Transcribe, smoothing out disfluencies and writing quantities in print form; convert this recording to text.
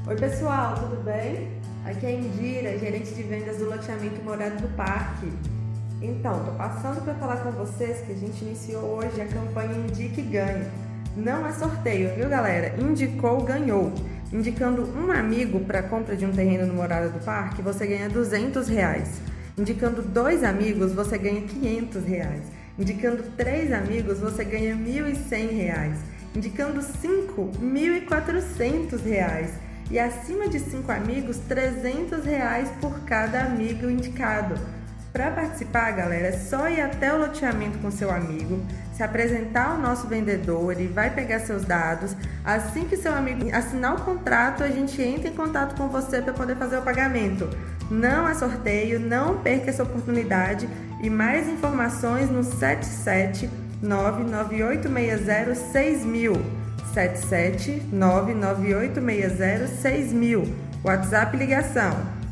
Oi pessoal, tudo bem? Aqui é a Indira, gerente de vendas do loteamento Morada do Parque. Então, estou passando para falar com vocês que a gente iniciou hoje a campanha Indique e Ganhe. Não é sorteio, viu galera? Indicou, ganhou. Indicando um amigo para a compra de um terreno no Morada do Parque, você ganha R$200. Indicando 2 amigos, você ganha R$500. Indicando 3 amigos, você ganha R$1.100. Indicando 5, R$1.400. E acima de 5 amigos, R$300 por cada amigo indicado. Para participar, galera, é só ir até o loteamento com seu amigo, se apresentar ao nosso vendedor, ele vai pegar seus dados. Assim que seu amigo assinar o contrato, a gente entra em contato com você para poder fazer o pagamento. Não é sorteio, não perca essa oportunidade. E mais informações no 77998606000. 77998606000. WhatsApp ligação